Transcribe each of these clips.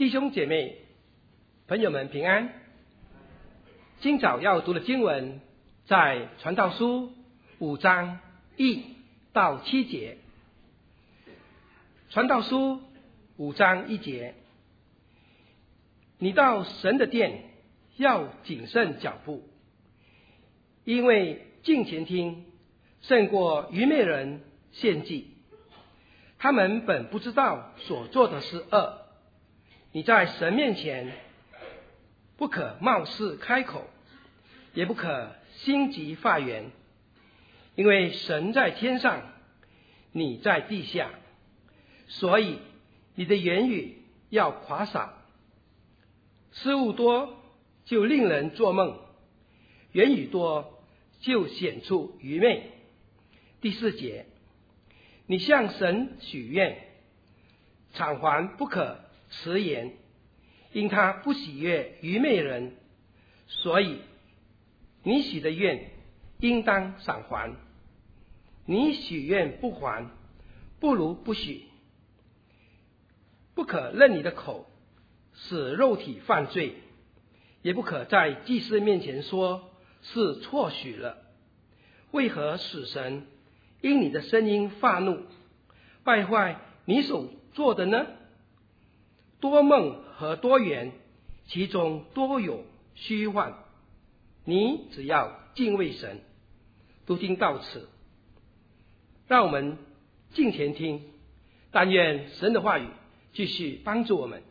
弟兄姐妹、朋友们平安。今早要读的经文在传道书5章1到7节。传道书5章1节，你到神的殿要谨慎脚步，因为近前听胜过愚昧人献祭。他们本不知道所做的是恶。你在神面前不可冒失开口，也不可心急发言，因为神在天上，你在地下，所以你的言语要夸少。事物多就令人做梦，言语多就显出愚昧。第4节，你向神许愿，偿还不可迟延，因他不喜悦愚昧人，所以你许的愿应当偿还。你许愿不还，不如不许。不可任你的口使肉体犯罪，也不可在祭司面前说是错许了。为何使神因你的声音发怒，败坏你所做的呢？多梦和多言，其中多有虚幻。你只要敬畏神。读经到此，让我们敬前听，但愿神的话语继续帮助我们。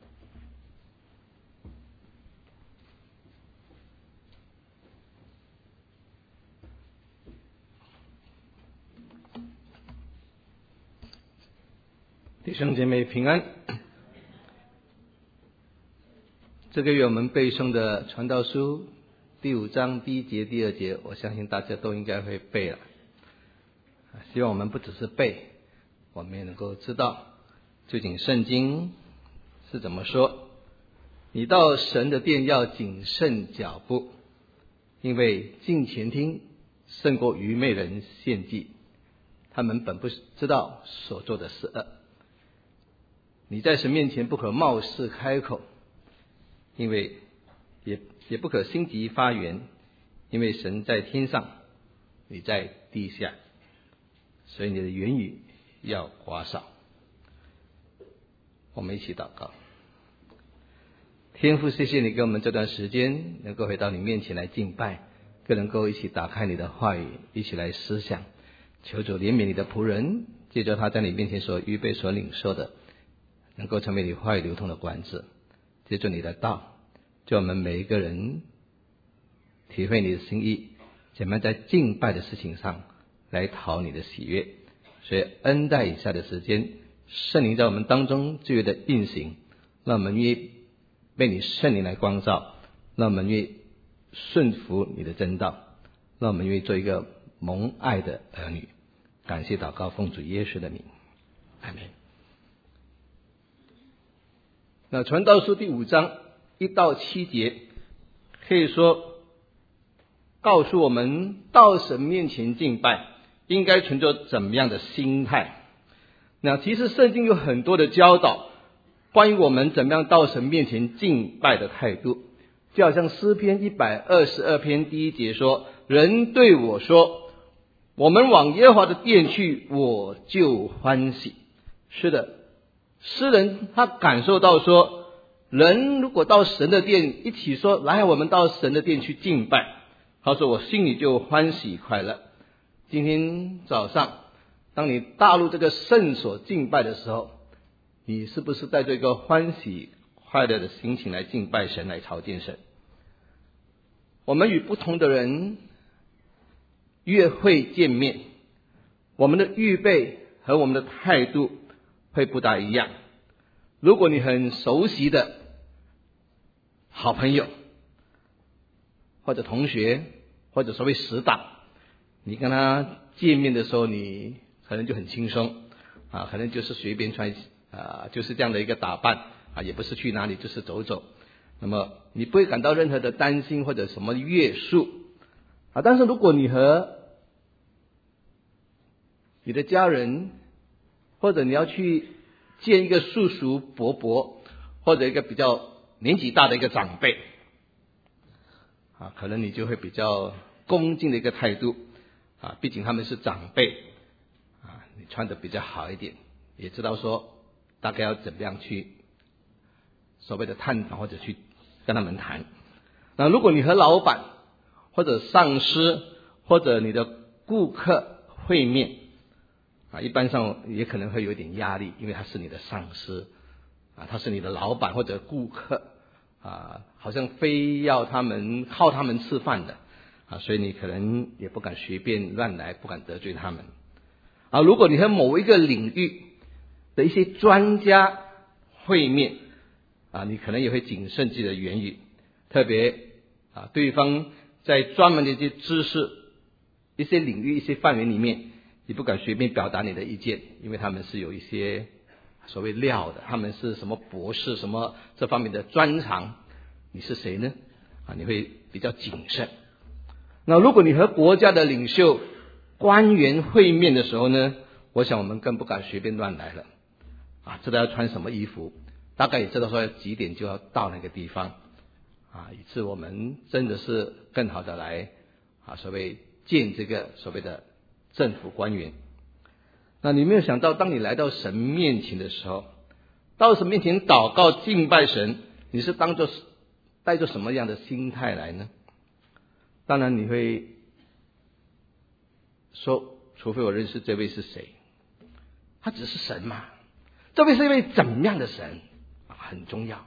弟兄姐妹平安。这个月我们背诵的传道书第5章第1节、第2节，我相信大家都应该会背了。希望我们不只是背，我们也能够知道究竟圣经是怎么说。你到神的殿要谨慎脚步，因为近前听胜过愚昧人献祭。他们本不知道所做的是恶。你在神面前不可冒失开口，因为也不可心急发言，因为神在天上，你在地下，所以你的言语要夸少。我们一起祷告。天父，谢谢你给我们这段时间能够回到你面前来敬拜，更能够一起打开你的话语，一起来思想。求主怜悯你的仆人，借着他在你面前所预备所领受的，能够成为你话语流通的管子。借着你的道，叫我们每一个人体会你的心意，怎么在敬拜的事情上来讨你的喜悦。所以恩待以下的时间，圣灵在我们当中自由的运行，让我们愿意被你圣灵来光照，让我们愿意顺服你的真道，让我们愿意做一个蒙爱的儿女。感谢祷告，奉主耶稣的名，阿们。那传道书第5章1到7节，可以说告诉我们到神面前敬拜应该存着怎么样的心态。那其实圣经有很多的教导关于我们怎么样到神面前敬拜的态度。就好像诗篇122篇第1节说，人对我说，我们往耶和华的殿去，我就欢喜。是的，诗人他感受到说，人如果到神的殿一起说，来我们到神的殿去敬拜，他说我心里就欢喜快乐。今天早上当你踏入这个圣所敬拜的时候，你是不是带着一个欢喜快乐的心情来敬拜神，来朝见神？我们与不同的人约会见面，我们的预备和我们的态度会不大一样。如果你很熟悉的好朋友或者同学或者所谓死党，你跟他见面的时候，你可能就很轻松可能就是随便穿就是这样的一个打扮也不是去哪里，就是走走。那么你不会感到任何的担心或者什么约束但是如果你和你的家人，或者你要去见一个叔叔伯伯， 或者一个比较年纪大的一个长辈可能你就会比较恭敬的一个态度毕竟他们是长辈你穿得比较好一点，也知道说大概要怎么样去所谓的探讨或者去跟他们谈。那如果你和老板或者上司或者你的顾客会面一般上也可能会有点压力，因为他是你的上司他是你的老板或者顾客好像非要靠他们吃饭的所以你可能也不敢随便乱来，不敢得罪他们如果你和某一个领域的一些专家会面你可能也会谨慎自己的言语，特别对方在专门的一些知识、一些领域、一些范围里面，你不敢随便表达你的意见，因为他们是有一些所谓料的，他们是什么博士，什么这方面的专长，你是谁呢？你会比较谨慎。那如果你和国家的领袖、官员会面的时候呢，我想我们更不敢随便乱来了知道要穿什么衣服，大概也知道说几点就要到那个地方以致我们真的是更好的来所谓见这个所谓的政府官员。那你没有想到，当你来到神面前的时候，到神面前祷告敬拜神，你是带着什么样的心态来呢？当然你会说，除非我认识这位是谁，他只是神嘛，这位是一位怎么样的神很重要。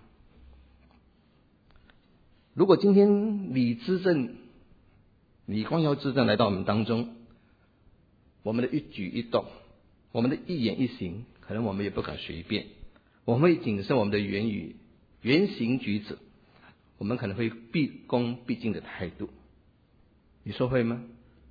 如果今天李光耀执政来到我们当中，我们的一举一动，我们的一言一行，可能我们也不敢随便，我们会谨慎我们的言行举止，我们可能会毕恭毕敬的态度，你说会吗？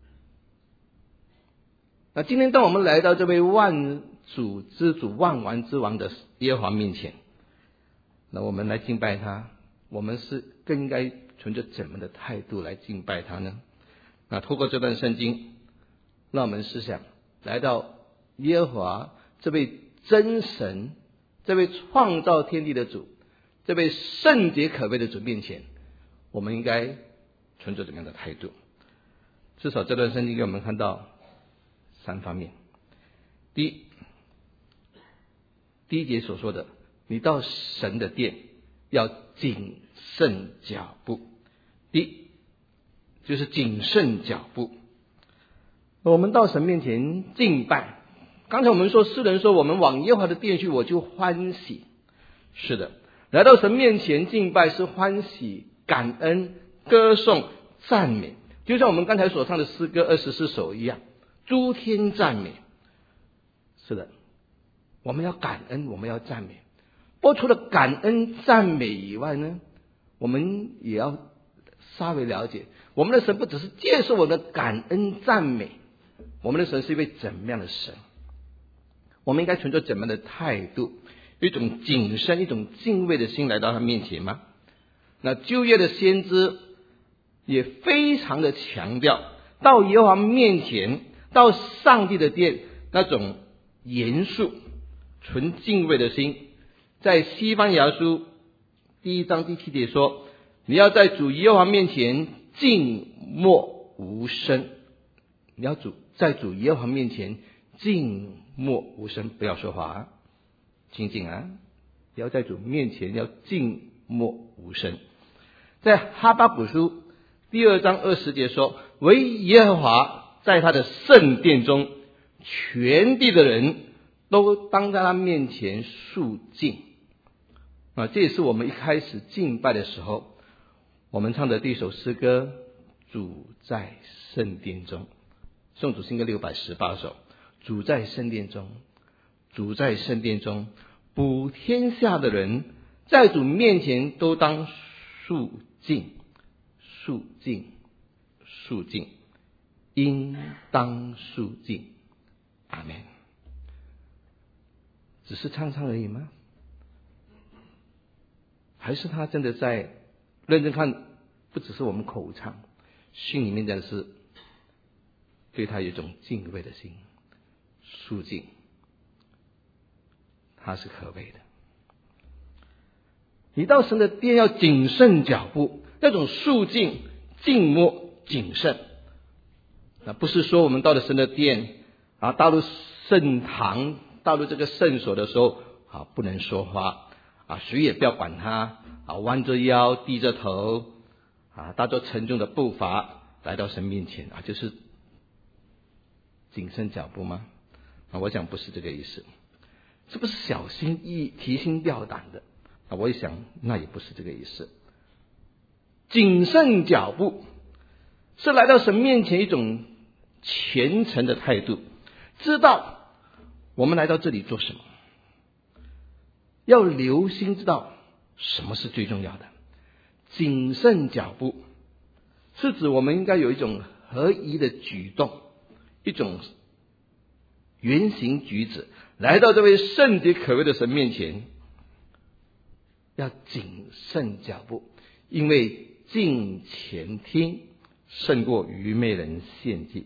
那今天当我们来到这位万主之主、万王之王的耶和华面前，那我们来敬拜他，我们是更应该存着怎么的态度来敬拜他呢？那透过这段圣经，让我们思想来到耶和华这位真神，这位创造天地的主，这位圣洁可畏的主面前，我们应该存着怎么样的态度？至少这段圣经给我们看到3方面。第一节所说的，你到神的殿要谨慎脚步。第一就是谨慎脚步。我们到神面前敬拜，刚才我们说诗人说我们往耶和华的殿去，我就欢喜。是的，来到神面前敬拜是欢喜、感恩、歌颂、赞美，就像我们刚才所唱的诗歌24首一样，诸天赞美。是的，我们要感恩，我们要赞美。不过除了感恩赞美以外呢，我们也要稍微了解，我们的神不只是接受我们的感恩赞美，我们的神是一位怎么样的神，我们应该存着怎么样的态度，一种谨慎、一种敬畏的心来到他面前吗？那旧约的先知也非常的强调，到耶和华面前，到上帝的殿，那种严肃、存敬畏的心。在西番雅书1章第7节说，你要在主耶和华面前静默无声。你要在主耶和华面前静默无声，不要说话静静要在主面前要静默无声。在哈巴谷书2章20节说，唯耶和华在他的圣殿中，全地的人都当在他面前肃静这也是我们一开始敬拜的时候我们唱的第一首诗歌，主在圣殿中。颂主新歌618首，主在圣殿中，主在圣殿中，普天下的人在主面前都当肃静，肃静，肃静，应当肃静。阿们。只是唱唱而已吗？还是他真的在认真看，不只是我们口唱，心里面真的是对他有一种敬畏的心，肃静，他是可畏的。 你到神的殿要谨慎脚步，那种肃静、静默、谨慎。那不是说我们到了神的殿啊，到了圣堂，到了这个圣所的时候啊，不能说话啊，谁也不要管他啊，弯着腰、低着头啊，搭着沉重的步伐来到神面前啊，就是谨慎脚步吗？啊，我想不是这个意思。是不是小心翼翼、提心吊胆的？啊，我一想，那也不是这个意思。谨慎脚步是来到神面前一种虔诚的态度，知道我们来到这里做什么，要留心知道什么是最重要的。谨慎脚步是指我们应该有一种合宜的举动，一种言行举止，来到这位圣洁可畏的神面前，要谨慎脚步，因为敬虔听胜过愚昧人献祭。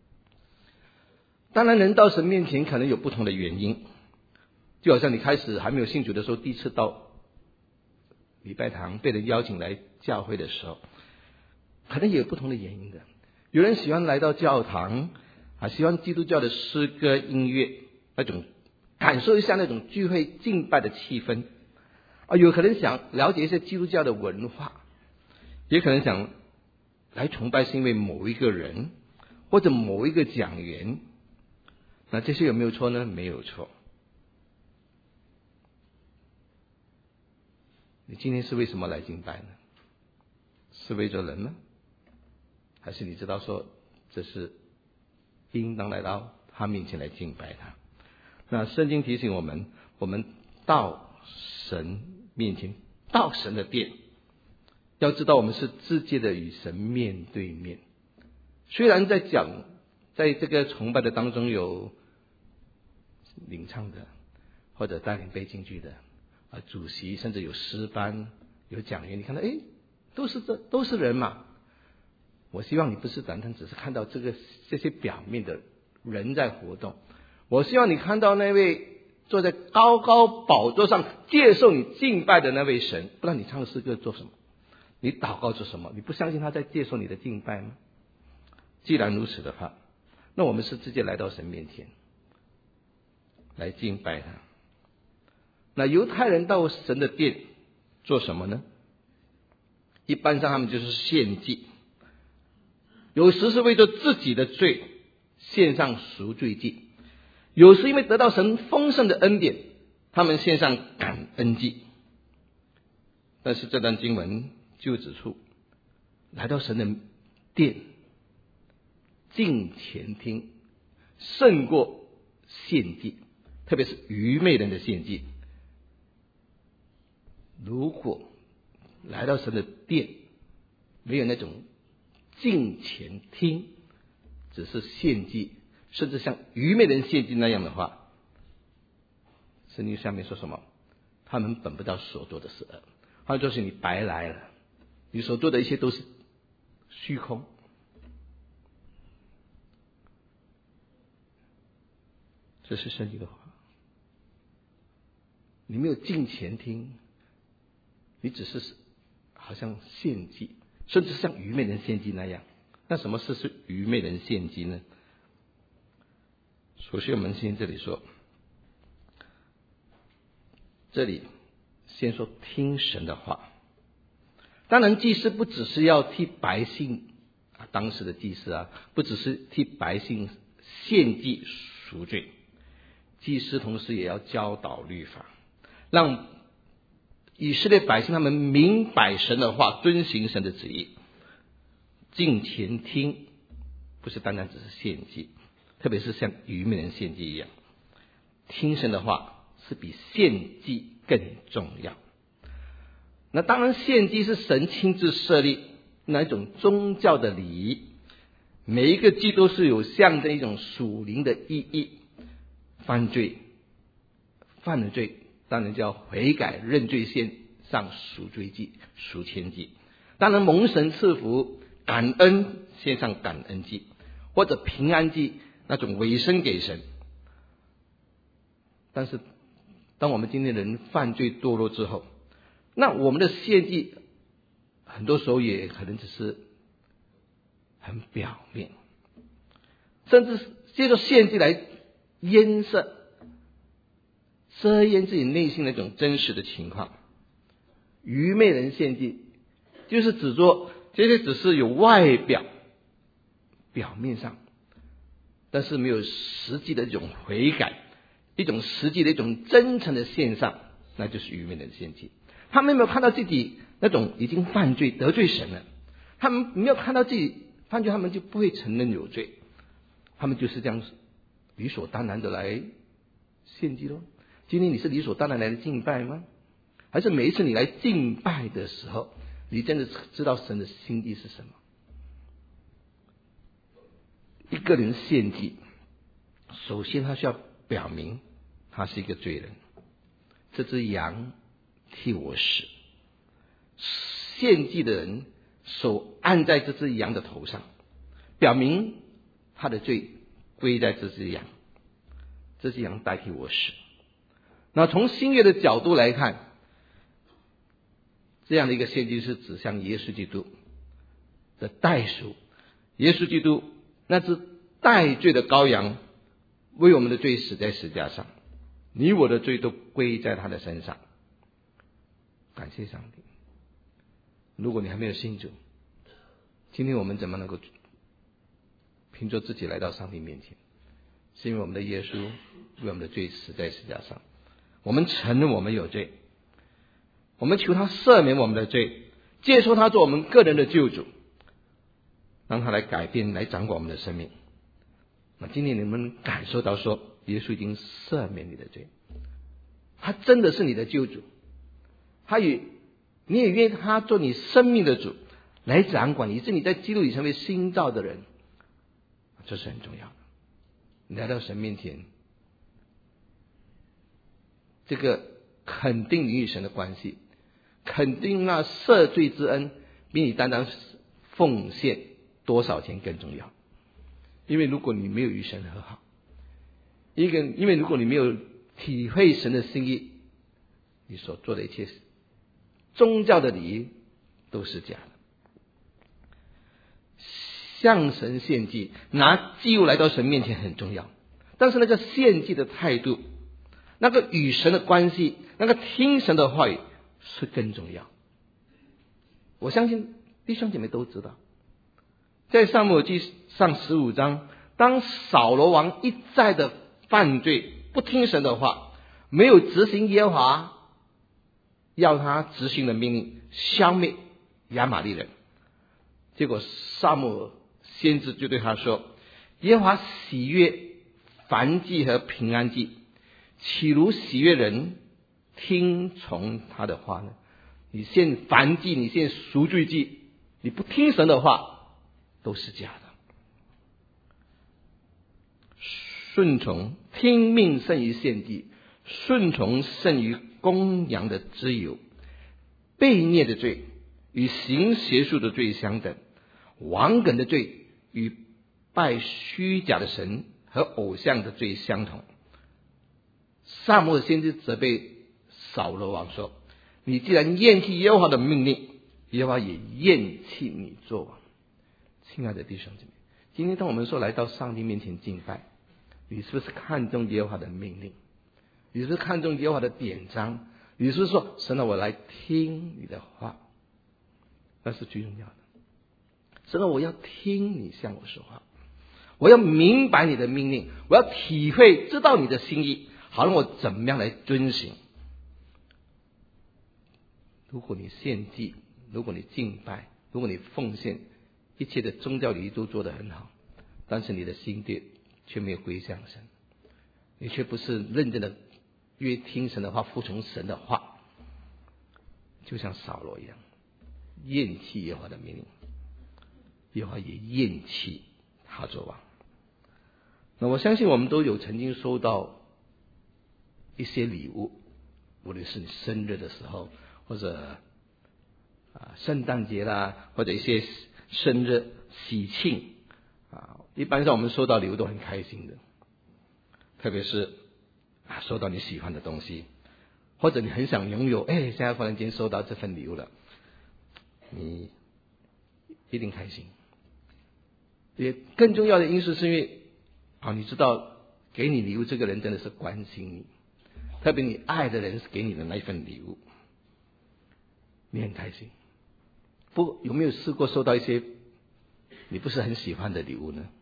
当然人到神面前可能有不同的原因，就好像你开始还没有信主的时候，第一次到礼拜堂被人邀请来教会的时候，可能也有不同的原因的。有人喜欢来到教堂啊，喜欢基督教的诗歌音乐，那种感受一下那种聚会敬拜的气氛啊，有可能想了解一些基督教的文化，也可能想来崇拜是因为某一个人或者某一个讲员。那这些有没有错呢？没有错。你今天是为什么来敬拜呢？是为着人吗？还是你知道说这是应当来到他面前来敬拜他？那圣经提醒我们，我们到神面前，到神的殿，要知道我们是直接的与神面对面。虽然在这个崇拜的当中有领唱的或者带领背进去的啊，主席，甚至有诗班、有讲员，你看到都是人嘛。我希望你不是单单只是看到这些表面的人在活动，我希望你看到那位坐在高高宝座上接受你敬拜的那位神。不然你唱诗歌做什么？你祷告做什么？你不相信他在接受你的敬拜吗？既然如此的话，那我们是直接来到神面前来敬拜他。那犹太人到神的殿做什么呢？一般上他们就是献祭，有时是为着自己的罪献上赎罪祭，有时因为得到神丰盛的恩典，他们献上感恩祭。但是这段经文就指出，来到神的殿敬虔听胜过献祭，特别是愚昧人的献祭。如果来到神的殿没有那种敬虔听，只是献祭，甚至像愚昧人献祭那样的话，圣经下面说什么？他们本不到所做的是恶。换作是你白来了，你所做的一切都是虚空。这是圣经的话。你没有敬虔听，你只是好像献祭，甚至像愚昧人献祭那样。那什么是愚昧人献祭呢？首先我们先这里说，这里先说听神的话。当然祭司不只是要替百姓当时的祭司不只是替百姓献祭赎罪，祭司同时也要教导律法，让以色列百姓他们明白神的话，遵行神的旨意。敬虔听不是单单只是献祭，特别是像愚昧人献祭一样，听神的话是比献祭更重要。那当然献祭是神亲自设立那一种宗教的礼仪，每一个祭都是有象征一种属灵的意义。犯了罪当然就要悔改认罪，献上赎罪祭、赎愆祭。当然蒙神赐福感恩，献上感恩祭，或者平安祭，那种委身给神。但是当我们今天人犯罪堕落之后， 那我们的献祭很多时候也可能只是很表面，甚至借着献祭来掩掩自己内心的一种真实的情况。愚昧人献祭就是指说这些只是有外表表面上，但是没有实际的一种悔改，一种实际的一种真诚的献上，那就是愚昧人献祭。他们没有看到自己那种已经犯罪得罪神了，他们没有看到自己犯罪，他们就不会承认有罪，他们就是这样理所当然的来献祭咯。今天你是理所当然来敬拜吗？还是每一次你来敬拜的时候，你真的知道神的心意是什么？一个人献祭，首先他需要表明他是一个罪人，这只羊替我死。献祭的人手按在这只羊的头上，表明他的罪归在这只羊，这只羊代替我死。那从新约的角度来看，这样的一个献祭是指向耶稣基督的代赎，耶稣基督那只代罪的羔羊为我们的罪死在十字架上，你我的罪都归在他的身上。感谢上帝。如果你还没有信主，今天我们怎么能够凭着自己来到上帝面前？是因为我们的耶稣为我们的罪死在十字架上，我们承认我们有罪，我们求他赦免我们的罪，接受他做我们个人的救主，让他来改变来掌管我们的生命。那今天你们感受到说耶稣已经赦免你的罪，他真的是你的救主，你也愿意他做你生命的主来掌管你，以致你在基督里成为新造的人，这是很重要的。你来到神面前，这个肯定你与神的关系，肯定那赦罪之恩比你单单奉献多少钱更重要。因为如果你没有与神和好，因为如果你没有体会神的心意，你所做的一切宗教的礼仪都是假的。向神献祭，拿祭物来到神面前很重要，但是那个献祭的态度，那个与神的关系，那个听神的话语是更重要。我相信弟兄姐妹都知道，在撒母耳记上15章，当扫罗王一再的犯罪，不听神的话，没有执行耶和华要他执行的命令，消灭亚玛力人，结果撒母耳先知就对他说，耶和华喜悦燔祭和平安祭，岂如喜悦人听从他的话呢？你献燔祭，你献赎罪祭，你不听神的话都是假的。顺从听命胜于献祭，顺从胜于公羊的脂油。悖逆的罪与行邪术的罪相等，顽梗的罪与拜虚假的神和偶像的罪相同。撒母耳先知责备扫罗王说，你既然厌弃耶和华的命令，耶和华也厌弃你做王。亲爱的弟兄姐妹，今天当我们说来到上帝面前敬拜，你是不是看重耶和华的命令？你是不是看重耶和华的典章？你是不是说，神啊，我来听你的话？那是最重要的。神啊，我要听你向我说话，我要明白你的命令，我要体会知道你的心意，好让我怎么样来遵行。如果你献祭，如果你敬拜，如果你奉献，一切的宗教礼仪都做得很好，但是你的心地却没有归向神，你却不是认真的约听神的话，服从神的话，就像扫罗一样，厌弃耶和华的命令，耶和华也厌弃他做王。那我相信我们都有曾经收到一些礼物，无论是你生日的时候，或者圣诞节啦，或者一些生日喜庆一般上我们收到礼物都很开心的，特别是收到你喜欢的东西， 或者你很想拥有，现在忽然间收到这份礼物了，你一定开心。也更重要的因素是因为你知道给你礼物这个人真的是关心你，特别你爱的人是给你的那一份礼物，你很开心。不过有没有试过收到一些你不是很喜欢的礼物呢？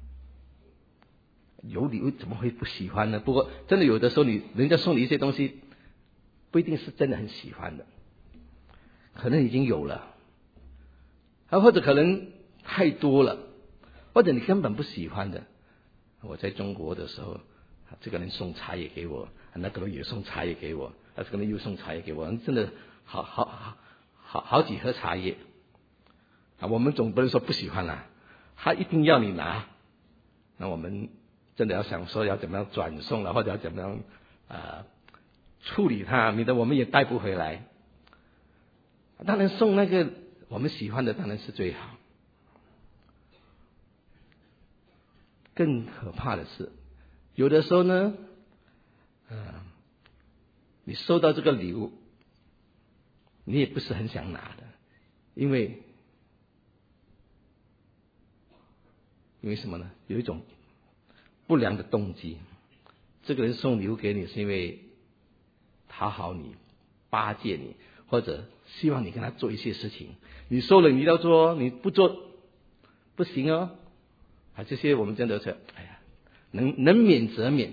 有礼物怎么会不喜欢呢？不过真的有的时候人家送你一些东西，不一定是真的很喜欢的，可能已经有了，或者可能太多了，或者你根本不喜欢的。我在中国的时候，这个人送茶叶给我，那个人也送茶叶给我，这个人又送茶叶给我，真的好几盒茶叶我们总不能说不喜欢啦，他一定要你拿，那我们真的要想说要怎么样转送了，或者要怎么样处理它，免得我们也带不回来。当然送那个我们喜欢的当然是最好。更可怕的是，有的时候呢，你收到这个礼物，你也不是很想拿的，因为什么呢？有一种不良的动机，这个人送礼物给你是因为讨好你、巴结你，或者希望你跟他做一些事情，你收了你要做，你不做不行哦。这些我们真的是能免则免。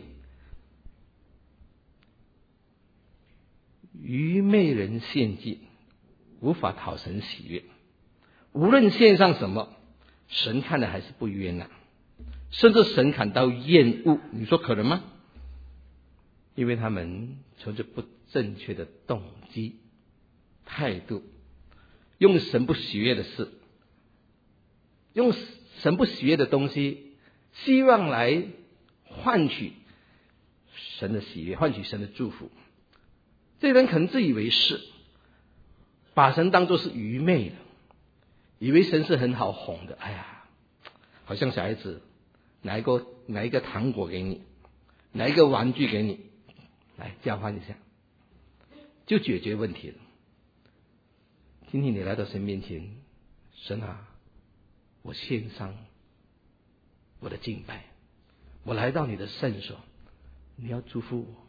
愚昧人献祭无法讨神喜悦，无论献上什么，神看的还是不冤甚至神感到厌恶。你说可能吗？因为他们存着不正确的动机态度，用神不喜悦的事，用神不喜悦的东西，希望来换取神的喜悦，换取神的祝福。这些人可能自以为是，把神当作是愚昧的，以为神是很好哄的。好像小孩子拿一个糖果给你，拿一个玩具给你，来交换一下，就解决问题了。今天你来到神面前，神我献上我的敬拜，我来到你的圣所，你要祝福我。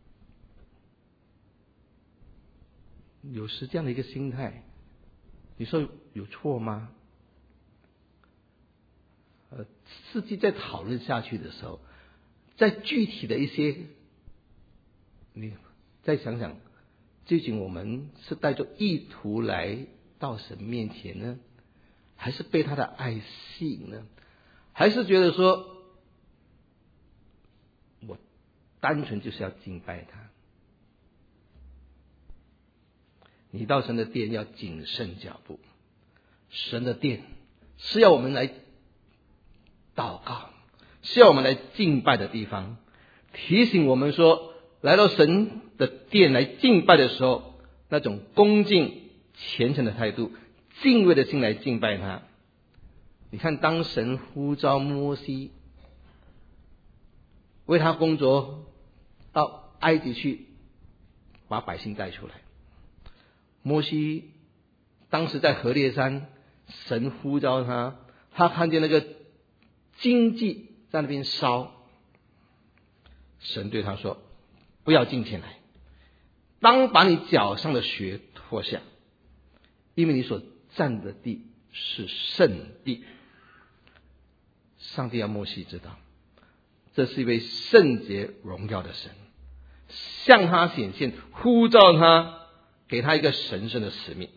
有时这样的一个心态，你说有错吗？实际在讨论下去的时候，在具体的一些，你再想想，究竟我们是带着意图来到神面前呢，还是被他的爱吸引呢？还是觉得说我单纯就是要敬拜他？你到神的殿要谨慎脚步，神的殿是要我们来祷告，是要我们来敬拜的地方。提醒我们说，来到神的殿来敬拜的时候，那种恭敬虔诚的态度，敬畏的心来敬拜他。你看，当神呼召摩西为他工作，到埃及去把百姓带出来，摩西当时在何烈山，神呼召他，他看见那个荆棘在那边烧，神对他说，不要近前来，当把你脚上的鞋脱下，因为你所站的地是圣地。上帝要摩西知道，这是一位圣洁荣耀的神，向他显现，呼召他，给他一个神圣的使命。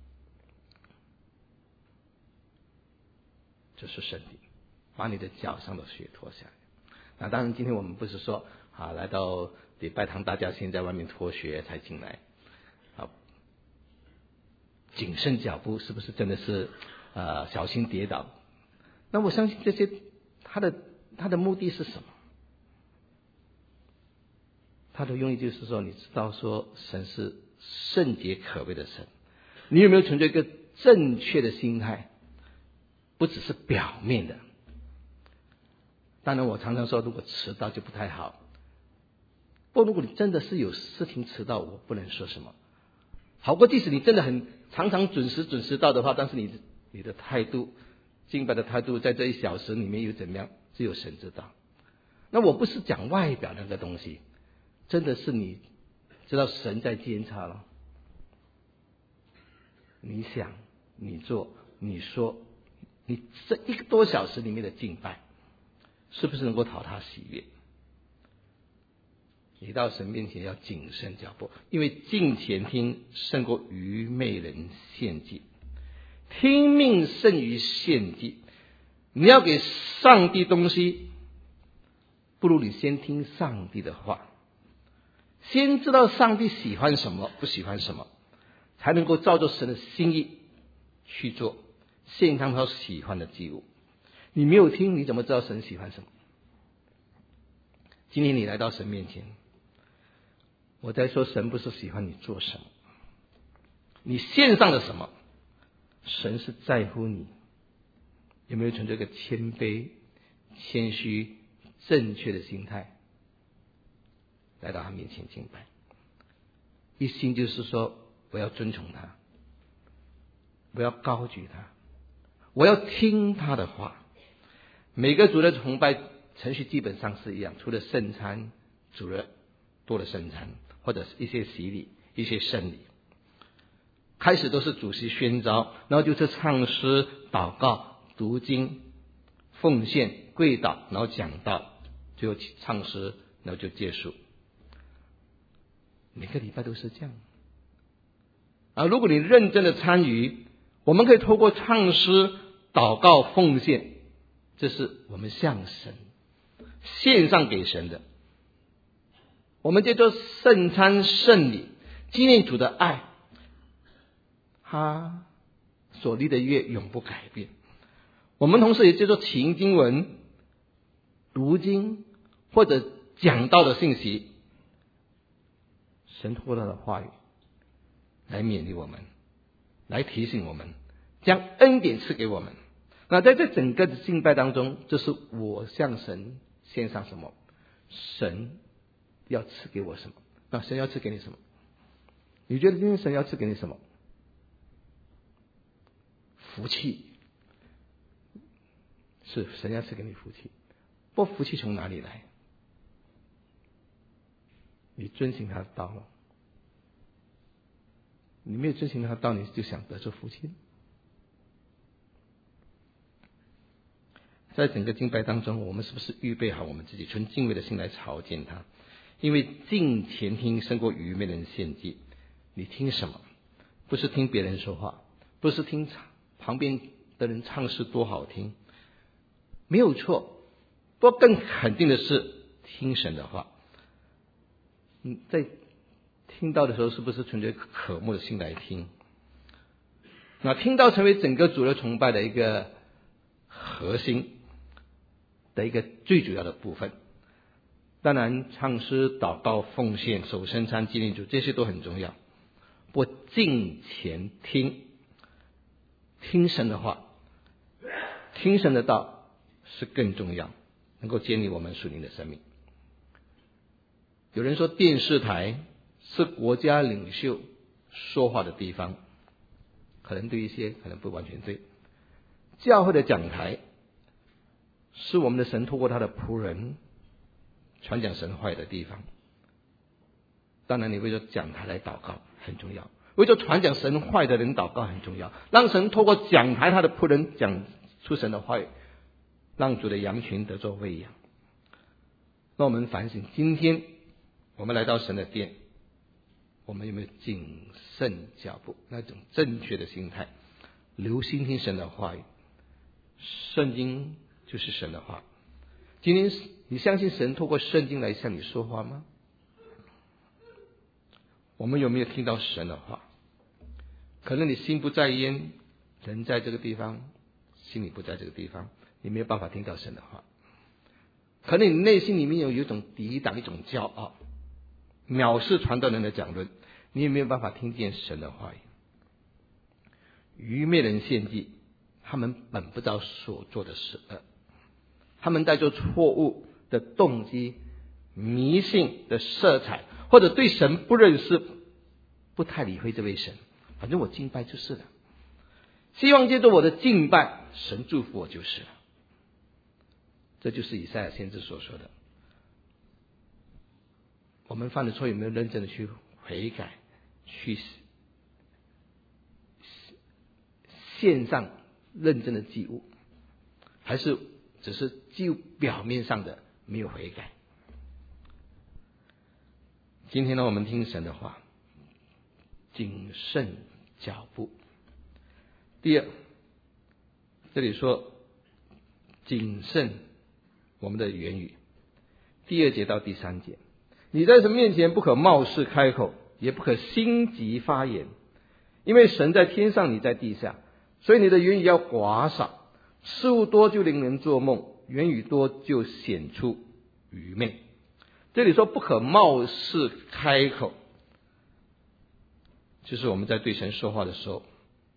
这是圣地，把你的脚上的鞋脱下来。那当然今天我们不是说来到礼拜堂大家先在外面脱鞋才进来，谨慎脚步是不是真的是小心跌倒？那我相信这些他的目的是什么？他的用意就是说，你知道说神是圣洁可畏的神，你有没有存在一个正确的心态？不只是表面的。当然我常常说，如果迟到就不太好， 不过如果你真的是有事情迟到，我不能说什么。好过即使你真的很常常准时到的话，但是你的态度，敬拜的态度，在这1小时里面又怎么样，只有神知道。那我不是讲外表那个东西，真的是你知道神在监察了。你想，你做，你说，你这1个多小时里面的敬拜，是不是能够讨他喜悦？你到神面前要谨慎脚步，因为敬前听胜过愚昧人献祭，听命胜于献祭。你要给上帝东西，不如你先听上帝的话，先知道上帝喜欢什么，不喜欢什么，才能够照着神的心意去做，献上他喜欢的祭物。你没有听，你怎么知道神喜欢什么？今天你来到神面前，我在说神不是喜欢你做什么，你献上了什么，神是在乎你有没有存这个谦卑、谦虚、正确的心态来到他面前敬拜。一心就是说，我要尊崇他，我要高举他，我要听他的话。每个主日崇拜程序基本上是一样，除了圣餐，主日多了圣餐，或者是一些洗礼、一些圣礼。开始都是主席宣召，然后就是唱诗、祷告、读经、奉献、跪祷，然后讲道，最后唱诗，然后就结束。每个礼拜都是这样。如果你认真的参与，我们可以透过唱诗、祷告、奉献，这是我们向神献上给神的。我们借着圣餐、圣礼纪念主的爱，他所立的约永不改变。我们同时也借着起因经文、读经或者讲道的信息，神透过他的话语来勉励我们，来提醒我们，将恩典赐给我们。那在这整个的敬拜当中，这是我向神献上什么，神要赐给我什么。那神要赐给你什么？你觉得今天神要赐给你什么？福气，是神要赐给你福气。不过福气从哪里来？你遵行他的道了，你没有遵行他的道，你就想得这福气。在整个敬拜当中，我们是不是预备好我们自己，存敬畏的心来朝见他？因为敬前听胜过愚昧人献祭。你听什么？不是听别人说话，不是听旁边的人唱诗多好听，没有错。不过更肯定的是听神的话。在听到的时候，是不是存着渴慕的心来听？那听到成为整个主日崇拜的一个核心的一个最主要的部分。当然唱诗、祷告、奉献、守圣餐、纪念主，这些都很重要。不过敬前听神的话，听神的道是更重要，能够建立我们属灵的生命。有人说电视台是国家领袖说话的地方，可能对一些，可能不完全对。教会的讲台是我们的神透过他的仆人传讲神话的地方。当然你为了讲台来祷告很重要，为了传讲神话的人祷告很重要，让神透过讲台他的仆人讲出神的话语，让主的羊群得着喂养。那我们反省，今天我们来到神的殿，我们有没有谨慎脚步，那种正确的心态，留心听神的话语？圣经就是神的话。今天你相信神透过圣经来向你说话吗？我们有没有听到神的话？可能你心不在焉，人在这个地方，心里不在这个地方，你没有办法听到神的话。可能你内心里面有一种抵挡，一种骄傲，藐视传道人的讲论，你也没有办法听见神的话语。愚昧人献祭，他们本不知道所做的是恶，他们带着错误的动机迷信的色彩，或者对神不认识，不太理会这位神，反正我敬拜就是了，希望借着我的敬拜，神祝福我就是了。这就是以赛亚先知所说的。我们犯的错有没有认真的去悔改，去献上认真的祭物，还是只是祭物表面上的没有悔改？今天呢，我们听神的话，谨慎脚步。第二，这里说谨慎我们的言语。第2节到第3节，你在神面前不可冒失开口，也不可心急发言，因为神在天上，你在地下，所以你的言语要寡少。事物多就令人做梦，言语多就显出愚昧。这里说不可冒失开口，就是我们在对神说话的时候，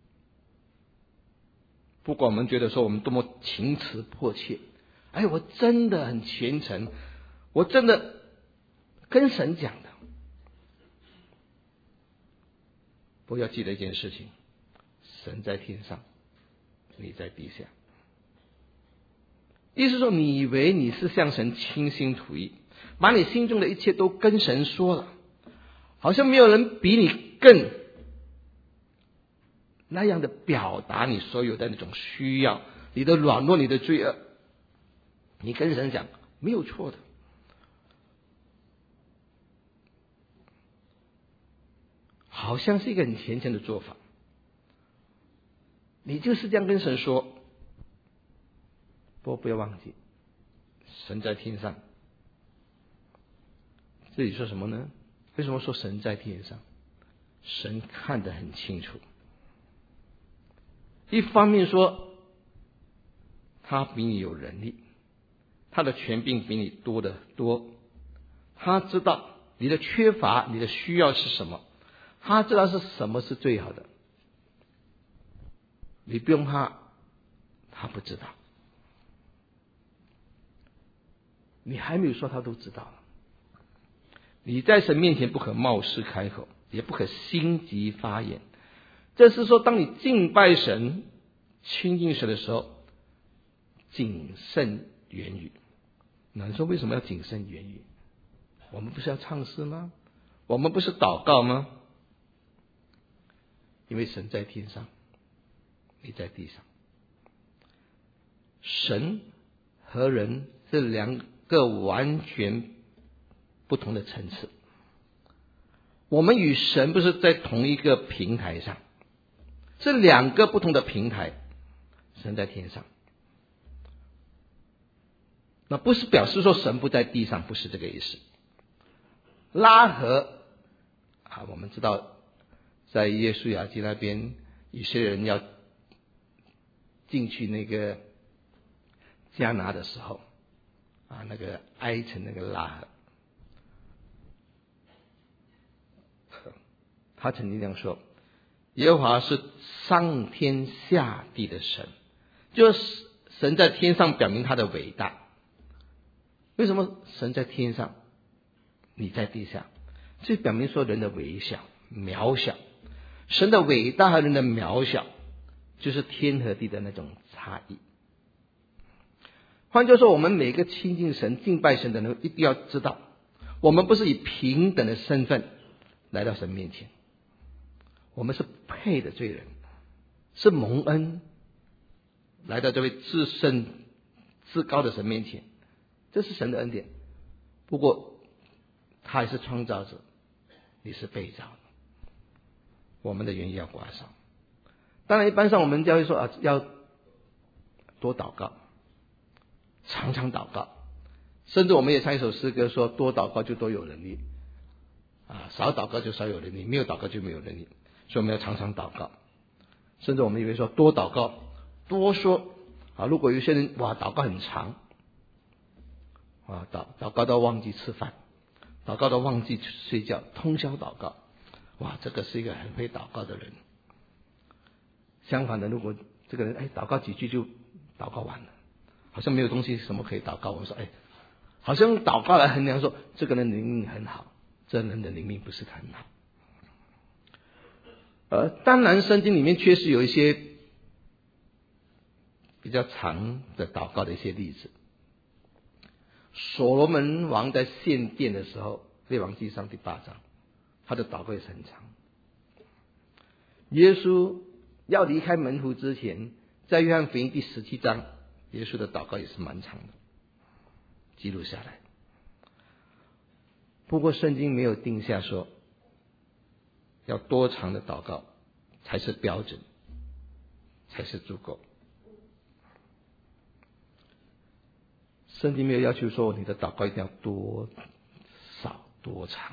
不管我们觉得说我们多么情辞迫切，我真的很虔诚，我真的跟神讲的，不要记得一件事情，神在天上，你在地下。意思说，你以为你是向神倾心吐意，把你心中的一切都跟神说了，好像没有人比你更那样的表达你所有的那种需要，你的软弱，你的罪恶，你跟神讲没有错的。好像是一个很虔诚的做法，你就是这样跟神说。不要忘记，神在天上。这里说什么呢？为什么说神在天上？神看得很清楚。一方面说，他比你有能力，他的权柄比你多得多，他知道你的缺乏，你的需要是什么，他知道是什么是最好的。你不用怕，他不知道。你还没有说，他都知道了。你在神面前不可冒失开口，也不可心急发言。这是说，当你敬拜神、亲近神的时候，谨慎言语。那你说为什么要谨慎言语？我们不是要唱诗吗？我们不是祷告吗？因为神在天上，你在地上。神和人是两个完全不同的层次。我们与神不是在同一个平台上，是两个不同的平台。神在天上，那不是表示说神不在地上，不是这个意思。拉合我们知道在约书亚记那边，以色列人要进去那个迦拿的时候那个埃城那个拉合，他曾经这样说：耶和华是上天下地的神，就是神在天上表明他的伟大。为什么神在天上，你在地下？这表明说人的微小、渺小。神的伟大和人的渺小，就是天和地的那种差异。换句话说，我们每个亲近神、敬拜神的人，一定要知道，我们不是以平等的身份来到神面前，我们是配的罪人，是蒙恩来到这位至圣至高的神面前，这是神的恩典。不过他还是创造者，你是被造的，我们的言语要寡少。当然一般上我们教会说要多祷告，常常祷告，甚至我们也唱一首诗歌说，多祷告就多有能力少祷告就少有能力，没有祷告就没有能力。所以我们要常常祷告，甚至我们以为说多祷告多说如果有些人祷告很长祷告到忘记吃饭，祷告到忘记睡觉，通宵祷告，这个是一个很会祷告的人。相反的，如果这个人祷告几句就祷告完了，好像没有东西什么可以祷告，我们说好像用祷告来衡量说这个人灵命很好，这人的灵命不是很好。当然圣经里面确实有一些比较长的祷告的一些例子。所罗门王在献殿的时候，列王纪上第8章，他的祷告也是很长。耶稣要离开门徒之前，在约翰福音第17章，耶稣的祷告也是蛮长的，记录下来。不过圣经没有定下说要多长的祷告才是标准，才是足够。圣经没有要求说你的祷告一定要多少多长。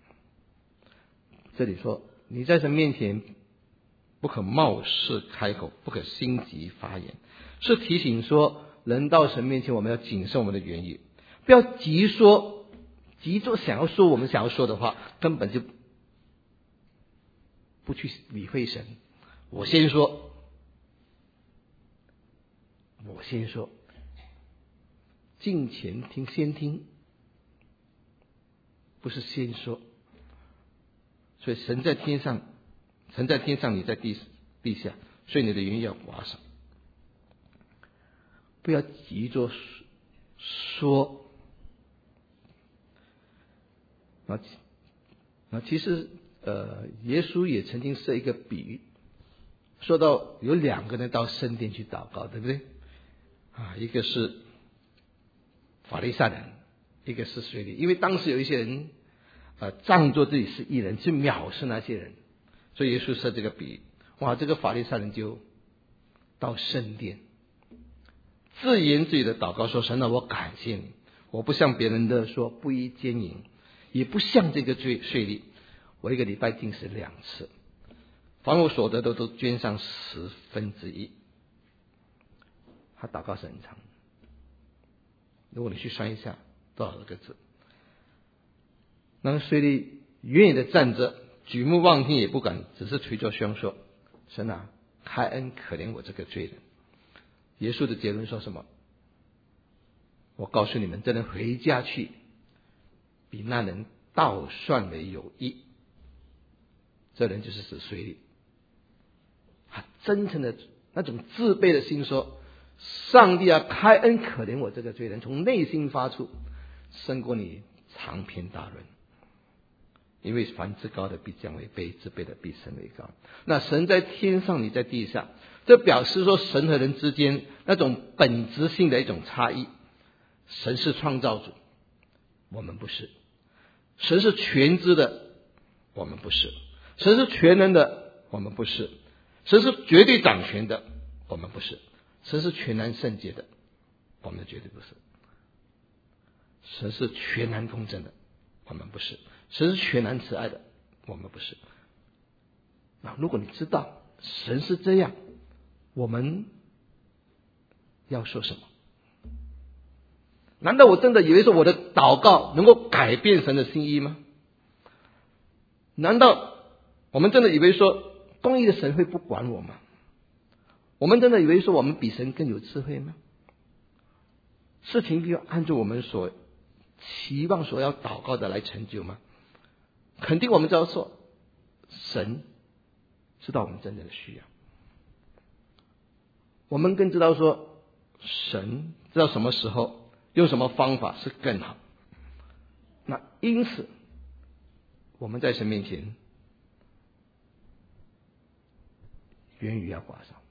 这里说你在神面前不可冒失开口，不可心急发言，是提醒说人到神面前我们要谨慎我们的言语，不要急说想要说我们想要说的话，根本就不去理会神。我先说，敬前听，先听，不是先说。所以神在天上，你在地下，所以你的言语要寡少，不要急着说。其实耶稣也曾经设一个比喻，说到有2个人到圣殿去祷告，对不对？一个是法利赛人，一个是税吏。因为当时有一些人仗作自己是义人，去藐视那些人，所以耶稣设这个比喻。这个法利赛人就到圣殿，自言自语的祷告说：神啊，我感谢你，我不像别人的说不依奸淫，也不像这个税吏，我1个礼拜禁食2次，凡我所得的都捐上1/10。他祷告是很长，如果你去算一下多少个字。那个税吏远远的站着，举目望听也不敢，只是捶着胸说：神啊，开恩可怜我这个罪人。耶稣的结论说什么？我告诉你们，这人回家去比那人倒算为有益。这人就是指税吏，他真诚的那种自卑的心说：上帝啊，开恩可怜我这个罪人，从内心发出，胜过你长篇大论。因为凡自高的必降为卑，自卑的必升为高。那神在天上，你在地下，这表示说神和人之间那种本质性的一种差异。神是创造主，我们不是；神是全知的，我们不是；神是全能的，我们不是；神是绝对掌权的，我们不是；神是全然圣洁的，我们绝对不是；神是全然公正的，我们不是；神是全然慈爱的，我们不是。如果你知道神是这样，我们要说什么？难道我真的以为说我的祷告能够改变神的心意吗？难道我们真的以为说公义的神会不管我吗？我们真的以为说我们比神更有智慧吗？事情必要按照我们所期望所要祷告的来成就吗？肯定我们知道说神知道我们真正的需要，我们更知道说神知道什么时候用什么方法是更好。那因此我们在神面前言语要寡少，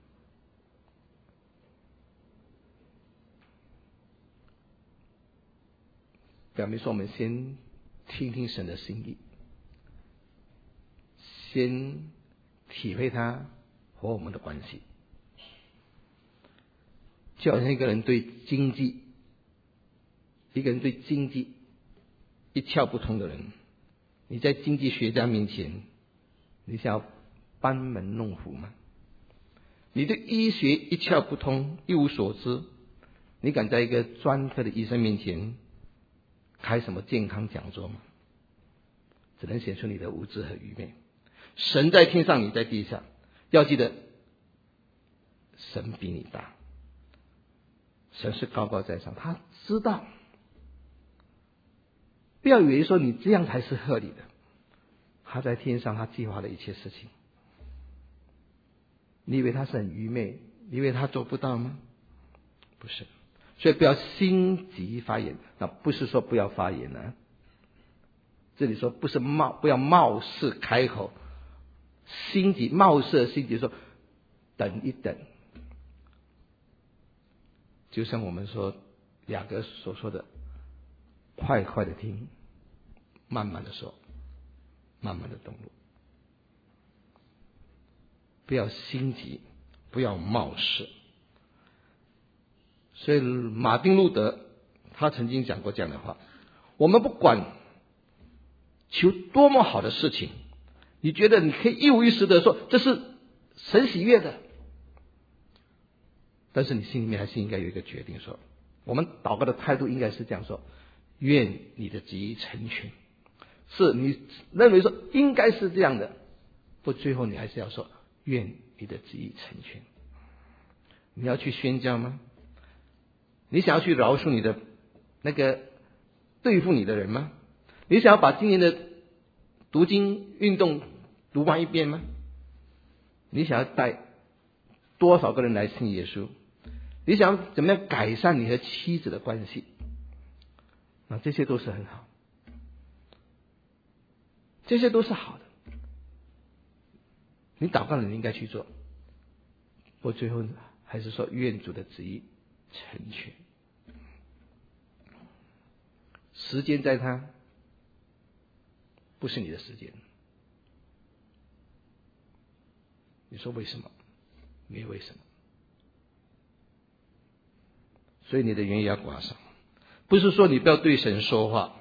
表明说我们先听听神的心意，先体会他和我们的关系。就好像一个人对经济一窍不通的人，你在经济学家面前，你想要班门弄斧吗？你对医学一窍不通，一无所知，你敢在一个专科的医生面前开什么健康讲座吗？只能显出你的无知和愚昧。神在天上，你在地下，要记得神比你大，神是高高在上，他知道不要以为说你这样才是合理的。他在天上，他计划的一切事情，你以为他是很愚昧？你以为他做不到吗？不是。所以不要心急发言，那不是说不要发言呢。这里说不是不要冒失开口，心急冒失的心急说等一等。就像我们说雅各所说的，快快的听，慢慢的说，慢慢的动怒。不要心急，不要冒失。所以马丁路德他曾经讲过这样的话：我们不管求多么好的事情，你觉得你可以一五一十的说这是神喜悦的，但是你心里面还是应该有一个决定，说我们祷告的态度应该是这样说：愿你的旨意成全。是你认为说应该是这样的，不最后你还是要说愿你的旨意成全。你要去宣教吗？你想要去饶恕你的那个对付你的人吗？你想要把今年的读经运动读完一遍吗？你想要带多少个人来信耶稣？你想要怎么样改善你和妻子的关系？那这些都是很好，这些都是好的。你祷告了，你应该去做。我最后还是说愿主的旨意成全。时间在他，不是你的时间。你说为什么？没有为什么。所以你的言语要挂上，不是说你不要对神说话，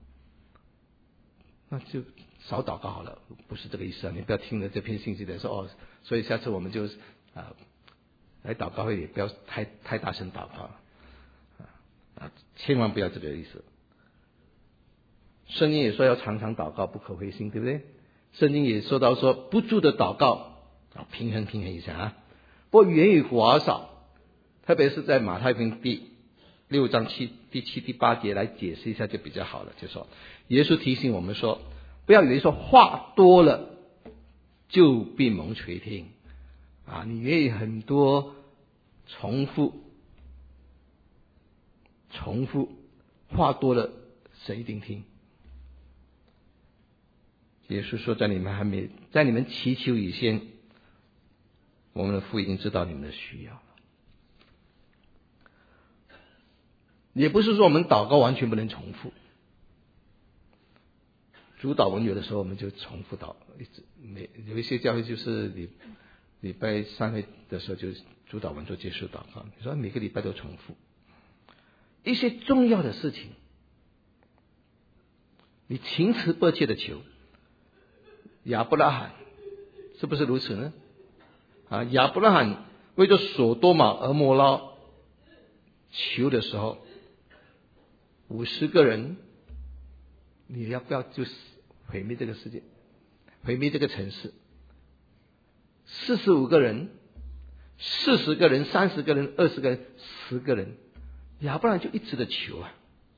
那就少祷告好了，不是这个意思啊！你不要听了这篇信息的说哦，所以下次我们就来祷告会也不要太大声祷告千万不要这个意思。圣经也说要常常祷告，不可灰心，对不对？圣经也说到说不住的祷告平衡一下啊。不过言语寡少，特别是在马太福音第6章第7、第8节来解释一下就比较好了。就说耶稣提醒我们说，不要以为说话多了就必蒙垂听你言语很多重复话多了，神一定听。耶稣说，在你们祈求以前，我们的父已经知道你们的需要了。也不是说我们祷告完全不能重复，主祷文有的时候我们就重复祷，有一些教会就是礼拜3会的时候就主祷文做结束祷告，你说每个礼拜都重复一些重要的事情，你情辞迫切的求。亚伯拉罕是不是如此呢？亚伯拉罕为着所多玛俄摩拉求的时候，50个人，你要不要就毁灭这个世界，毁灭这个城市？45个人，40个人，30个人，20个人，10个人，亚伯拉罕就一直的求啊。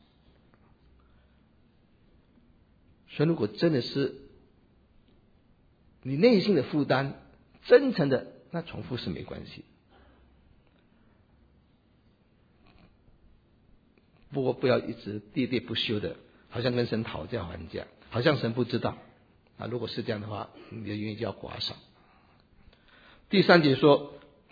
所以如果真的是你内心的负担真诚的，那重复是没关系。不过不要一直喋喋不休的，好像跟神讨价还价，好像神不知道如果是这样的话，你的言语就要寡少。第3节说，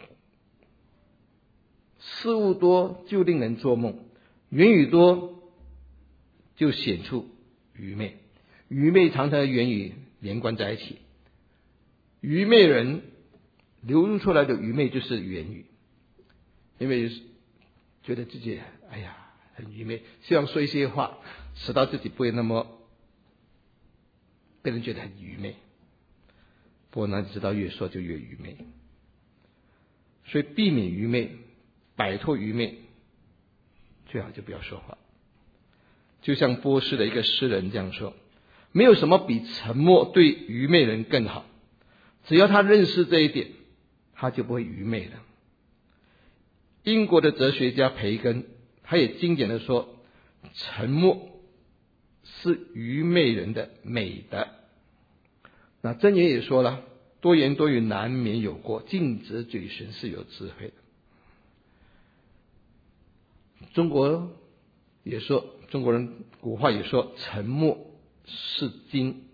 事物多就令人做梦，言语多就显出愚昧。愚昧常常和言语连贯在一起。愚昧人流露出来的愚昧就是言语，因为觉得自己很愚昧，希望说一些话使到自己不会那么被人觉得很愚昧。不过呢，知道越说就越愚昧，所以避免愚昧，摆脱愚昧，最好就不要说话。就像波斯的一个诗人这样说，没有什么比沉默对愚昧人更好，只要他认识这一点，他就不会愚昧了。英国的哲学家培根他也经典的说，沉默是愚昧人的美德。那箴言也说了，多言多语难免有过，禁止嘴唇是有智慧的。中国也说，中国人古话也说，沉默是金。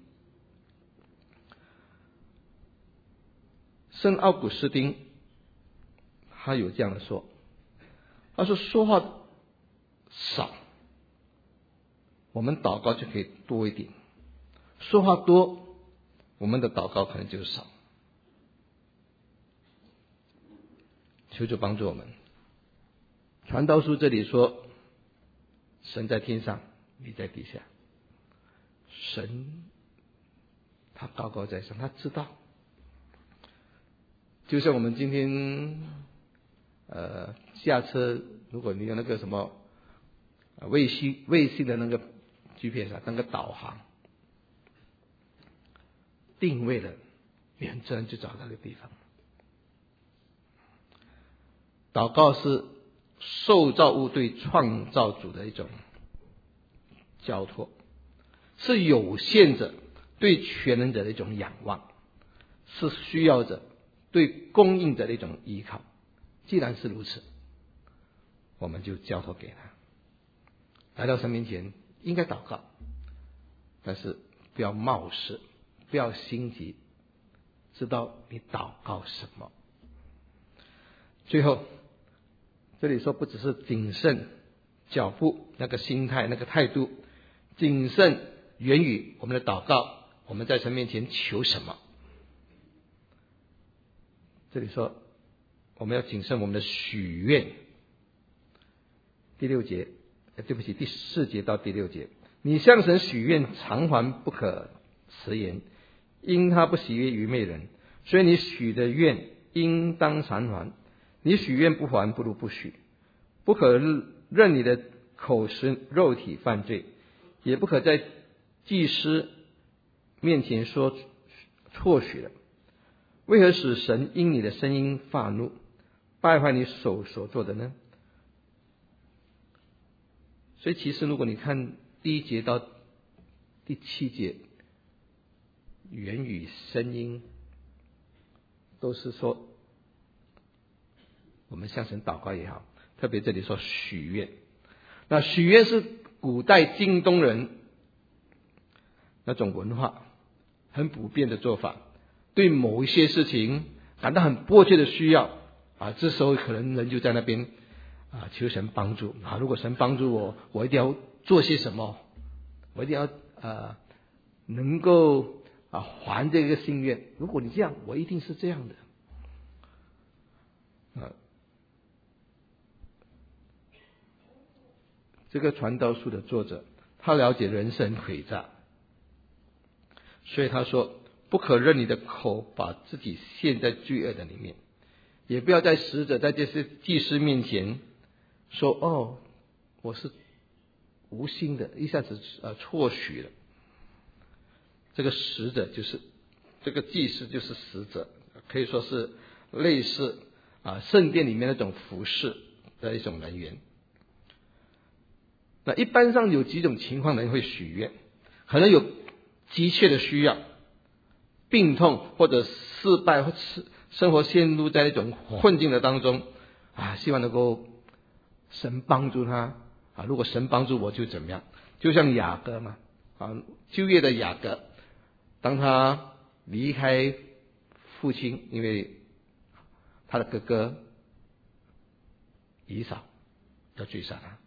圣奥古斯丁他有这样的说，他说说话少，我们祷告就可以多一点；说话多，我们的祷告可能就少。求主帮助我们。传道书这里说，神在天上，你在地下。神他高高在上，他知道。就像我们今天下车，如果你有那个什么卫星的那个 GPS 那个导航定位了，你很自然就找到那个地方。祷告是受造物对创造主的一种交托，是有限者对全能者的一种仰望，是需要者对供应者的一种依靠。既然是如此，我们就交托给他。来到神面前应该祷告，但是不要冒失，不要心急，知道你祷告什么。最后这里说，不只是谨慎脚步，那个心态那个态度，谨慎源于我们的祷告，我们在神面前求什么。这里说我们要谨慎我们的许愿。第4节到第6节，你向神许愿，偿还不可迟延，因他不喜悦愚昧人，所以你许的愿应当偿还。你许愿不还，不如不许。不可任你的口使肉体犯罪，也不可在祭司面前说错许了。为何使神因你的声音发怒，败坏你手所做的呢？所以其实如果你看第1节到第7节，言语声音都是说我们向神祷告也好，特别这里说许愿。那许愿是古代京东人那种文化很普遍的做法，对某一些事情感到很迫切的需要这时候可能人就在那边求神帮助如果神帮助我，我一定要做些什么，我一定要能够还这个心愿。如果你这样，我一定是这样的这个传道书的作者，他了解人是很诡诈，所以他说，不可任你的口把自己陷在罪恶的里面，也不要在使者在这些祭司面前说我是无心的，一下子错许了。这个使者就是这个祭司，就是使者，可以说是类似圣殿里面那种服侍的一种人员。那一般上有几种情况人会许愿，可能有急切的需要，病痛或者失败，或生活陷入在一种困境的当中希望能够神帮助他如果神帮助我就怎么样。就像雅各嘛旧约的雅各，当他离开父亲，因为他的哥哥以扫要追杀他，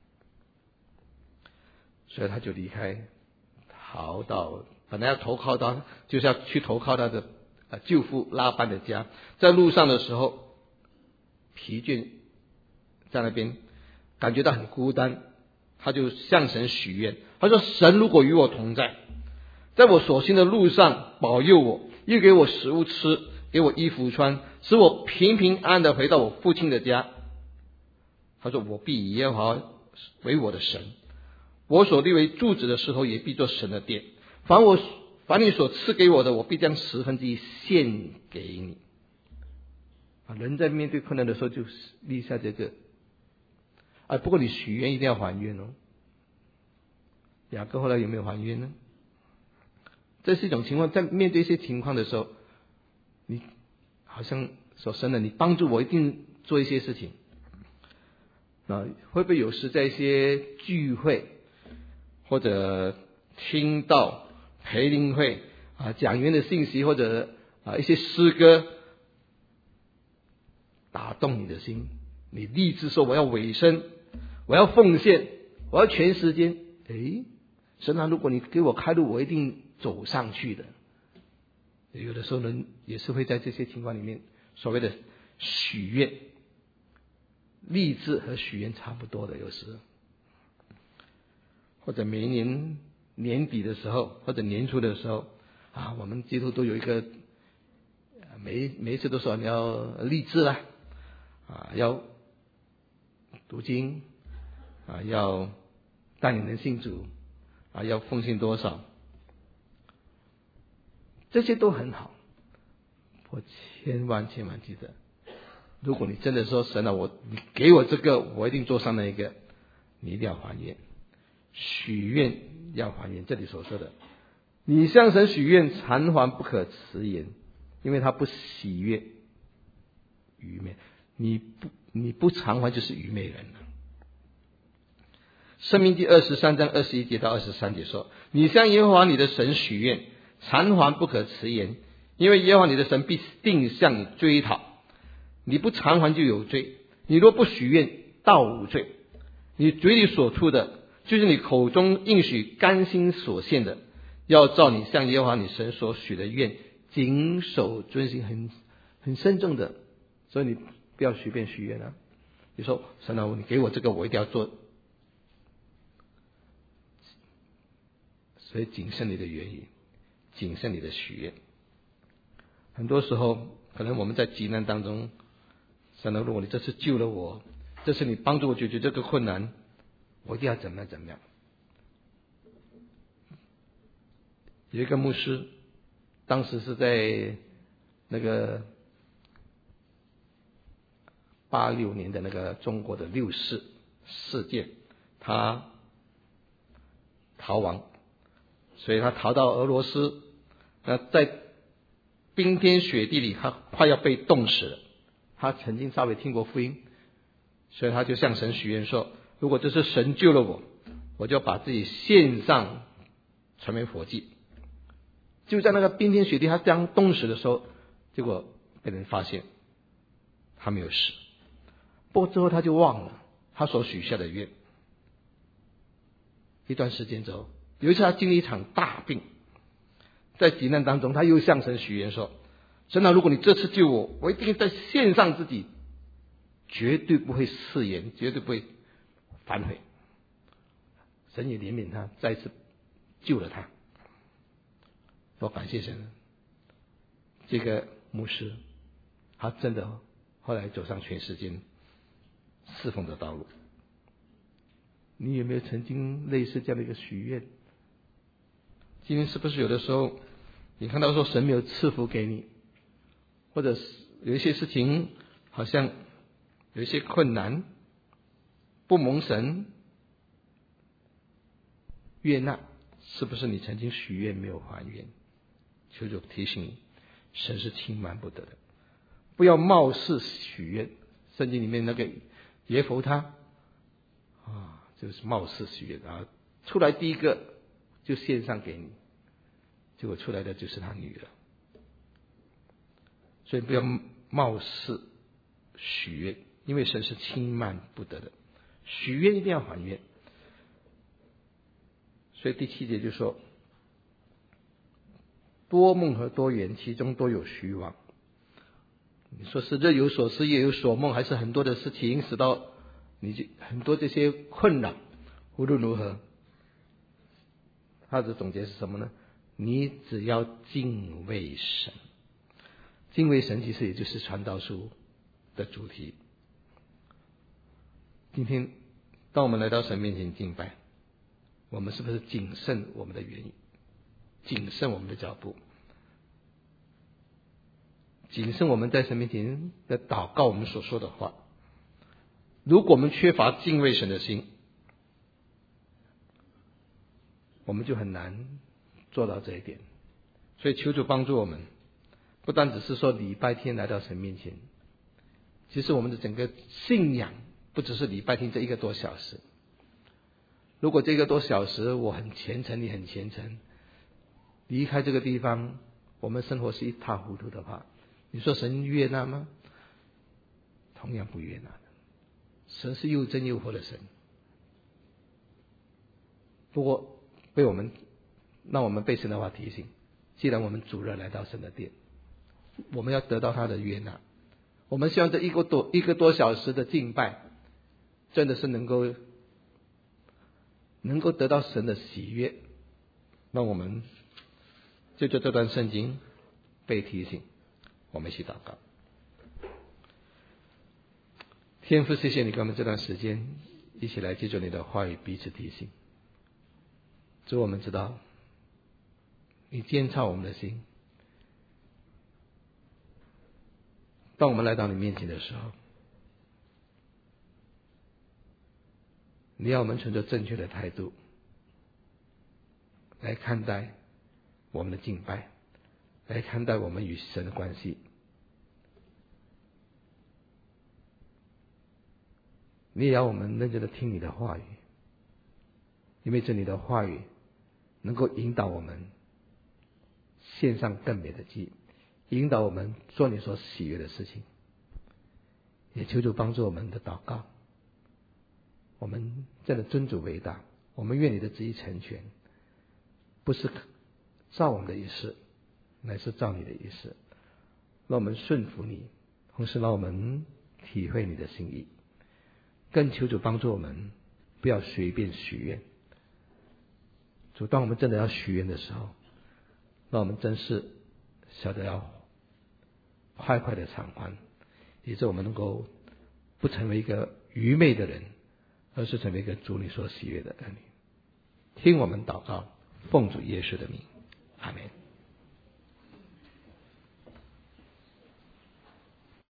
所以他就离开，逃到本来要投靠他，就是要去投靠他的舅父拉班的家。在路上的时候疲倦，在那边感觉到很孤单，他就向神许愿，他说，神如果与我同在，在我所行的路上保佑我，又给我食物吃，给我衣服穿，使我平平安安的回到我父亲的家。他说，我必以耶和华为我的神，我所立为柱子的石头也必做神的殿。凡你所赐给我的，我必将1/10献给你。人在面对困难的时候就立下这个不过你许愿一定要还愿雅各后来有没有还愿呢？这是一种情况，在面对一些情况的时候，你好像说神了，你帮助我一定做一些事情。会不会有时在一些聚会或者听到培灵会讲员的信息或者一些诗歌打动你的心，你立志说我要委身，我要奉献，我要全时间。神啊，如果你给我开路，我一定走上去的。有的时候人也是会在这些情况里面所谓的许愿，立志和许愿差不多的，有时或者每一年年底的时候或者年初的时候我们基督都有一个每一次都说你要立志啦要读经要带领人信主要奉献多少，这些都很好。我千万记得，如果你真的说神啊，你给我这个，我一定做上那一个，你一定要还愿，许愿要还愿。这里所说的，你向神许愿，偿还不可迟延，因为他不喜悦愚昧。你不偿还就是愚昧人了。申命记23章21节到23节说，你向耶和华你的神许愿，偿还不可迟延，因为耶和华你的神必定向你追讨，你不偿还就有罪，你若不许愿，倒无罪。你嘴里所出的，就是你口中应许甘心所献的，要照你向耶和华你神所许的愿，谨守遵行，很慎重的。所以你不要随便许愿啊！你说神啊，你给我这个，我一定要做。所以谨慎你的言语，谨慎你的许愿。很多时候可能我们在急难当中，神啊，如果你这次救了我，这次你帮助我解决这个困难，我一定要怎么样。有一个牧师，当时是在那个86年的那个中国的六四事件，他逃亡，所以他逃到俄罗斯，在冰天雪地里，他快要被冻死了。他曾经稍微听过福音，所以他就向神许愿说，如果这是神救了我，我就把自己献上成为活祭。就在那个冰天雪地他这样冻死的时候，结果被人发现他没有死。不过之后他就忘了他所许下的愿。一段时间之后，有一次他经历一场大病，在急难当中，他又向神许愿说，神啊，如果你这次救我，我一定在献上自己，绝对不会食言，绝对不会反悔。神也怜悯他，再一次救了他。我感谢神，这个牧师他真的后来走上全世界侍奉的道路。你有没有曾经类似这样的一个许愿？今天是不是有的时候你看到说神没有赐福给你，或者是有一些事情好像有一些困难，不蒙神悦纳，是不是你曾经许愿没有还愿？求主提醒你，神是轻慢不得的，不要冒失许愿。圣经里面那个耶弗他就是冒失许愿出来第一个就献上给你，结果出来的就是他女儿。所以不要冒失许愿，因为神是轻慢不得的，许愿一定要还愿。所以第7节就说，多梦和多言，其中都有虚妄。你说是日有所思夜有所梦，还是很多的事情使到你就很多这些困扰，无论如何他的总结是什么呢？你只要敬畏神。敬畏神其实也就是传道书的主题。今天当我们来到神面前敬拜，我们是不是谨慎我们的言语，谨慎我们的脚步，谨慎我们在神面前的祷告，我们所说的话？如果我们缺乏敬畏神的心， 我们就很难做到这一点。所以求主帮助我们，不单只是说礼拜天来到神面前，其实我们的整个信仰不只是礼拜天这1个多小时。如果这1个多小时我很虔诚，你很虔诚，离开这个地方我们生活是一塌糊涂的话，你说神悦纳吗？同样不悦纳的。神是又真又活的神。不过让我们被神的话提醒，既然我们主日来到神的殿，我们要得到他的悦纳。我们希望这一个多小时的敬拜真的是能够得到神的喜悦。让我们就这段圣经被提醒，我们一起祷告。天父，谢谢你给我们这段时间一起来接受你的话语，彼此提醒。主，我们知道你监察我们的心，当我们来到你面前的时候，你要我们存着正确的态度来看待我们的敬拜，来看待我们与神的关系。你也要我们认真的听你的话语，因为这你的话语能够引导我们献上更美的祭，引导我们做你所喜悦的事情。也求主帮助我们的祷告，我们真的尊主为大，我们愿你的旨意成全，不是照我们的意思，乃是照你的意思。让我们顺服你，同时让我们体会你的心意。更求主帮助我们不要随便许愿。主，当我们真的要许愿的时候，让我们真是晓得要快快的偿还，以致我们能够不成为一个愚昧的人，而是成为一个主你所喜悦的儿女。听我们祷告，奉主耶稣的名，阿们。